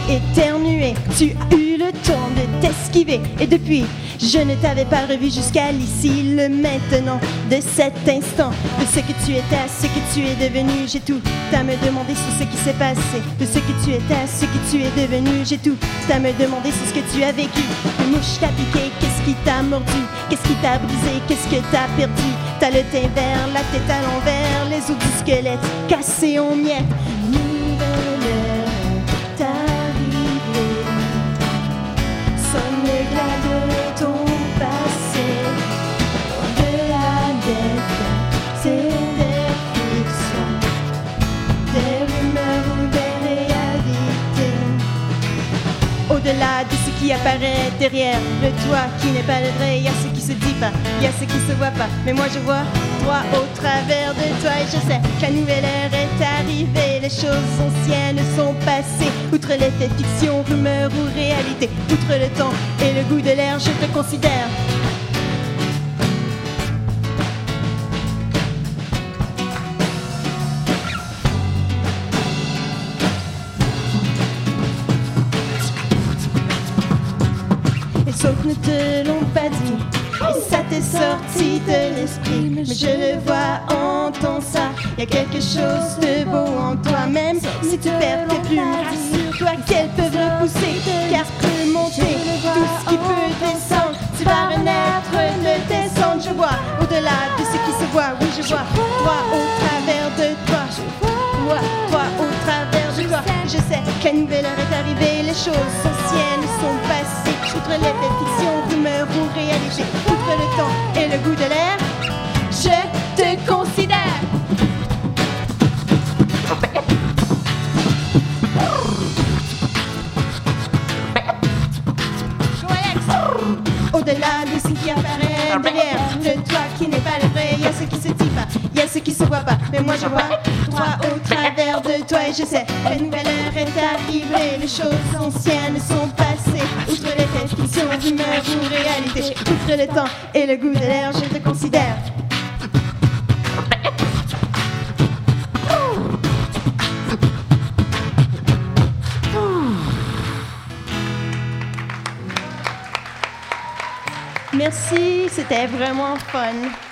éternué. Tu as eu le temps de t'esquiver. Et depuis, je ne t'avais pas revu jusqu'à l'ici, le maintenant, de cet instant. De ce que tu étais à ce que tu es devenu, j'ai tout à me demander sur ce qui s'est passé. De ce que tu étais à ce que tu es devenu, j'ai tout à me demander sur ce que tu as vécu. Une mouche t'a piqué, qu'est-ce qui t'a mordu? Qu'est-ce qui t'a brisé? Qu'est-ce que t'as perdu? T'as le teint vert, la tête à l'envers, les os du squelette cassés en miettes. Nouvelle heure est arrivée, sonne le glas de ton passé. De la dette, c'est des fictions, des rumeurs ou des réalités. Au-delà de ce qui apparaît derrière le toit qui n'est pas le vrai, il y a ce qui se dit pas, il y a ce qui se voit pas. Mais moi je vois droit au travers de toi et je sais que la nouvelle ère est arrivée. Les choses anciennes sont passées. Outre les faits fiction, rumeurs ou réalité, outre le temps et le goût de l'air, je te considère. Sauf ne te l'ont pas dit, et ça t'est sorti de l'esprit. Mais je le vois, entends ça, y a quelque chose de beau en toi. Même si tu perds tes plumes, rassure-toi qu'elles peuvent repousser, car peut monter tout ce qui peut descendre. Tu vas renaître, ne descendre. Je vois au-delà de ce qui se voit, oui je vois droit au travers de toi. Je vois droit au travers de toi. Je sais que la nouvelle heure est arrivée, les choses anciennes sont passées. Outre les faits fiction, rumeurs ou réalité, outre le temps et le goût de l'air, je te considère. Au-delà de ce qui apparaît derrière le toit qui n'est pas le vrai, il y a ce qui se dit pas, il y a ce qui se voit pas. Mais moi je vois droit au travers de toi et je sais que la nouvelle ère est arrivée. Les choses anciennes sont passées. Outre les faits fiction, rumeurs ou réalité, outre le temps et le goût de l'air, je te considère. Merci, c'était vraiment fun.